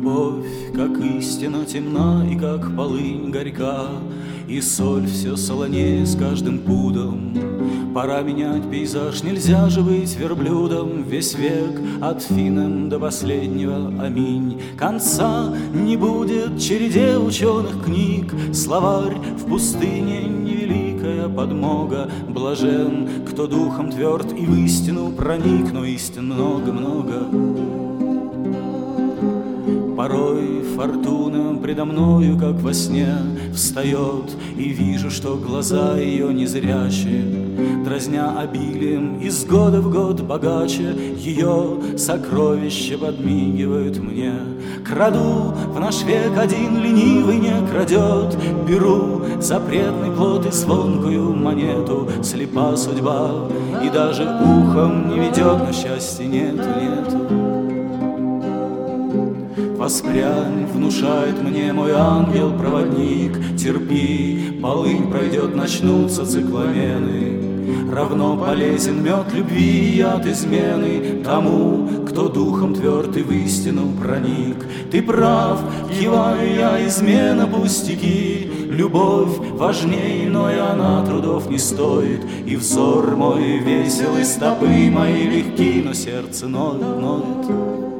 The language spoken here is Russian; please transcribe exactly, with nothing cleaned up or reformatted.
Любовь, как истина, темна и как полынь горька, и соль все солонее с каждым пудом. Пора менять пейзаж, нельзя же быть верблюдом весь век, от Финем до последнего аминь. Конца не будет череде ученых книг, словарь в пустыне невеликая подмога. Блажен, кто духом тверд и в истину проник, но истин много-много. Порой фортуна предо мною, как во сне, встает, и вижу, что глаза ее незрячие, дразня обилием, из года в год богаче, ее сокровища подмигивают мне. Краду в наш век один ленивый не крадет, беру запретный плод и звонкую монету. Слепа судьба и даже ухом не ведет, но счастья нету, нету. Воспрянь, внушает мне мой ангел-проводник, терпи, полынь пройдет, начнутся цикламены. Равно полезен мед любви и яд измены тому, кто духом тверд и в истину проник. Ты прав, киваю я, измена пустяки, любовь важнее иной, она трудов не стоит. И взор мой весел, и стопы мои легки, но сердце ноет, ноет.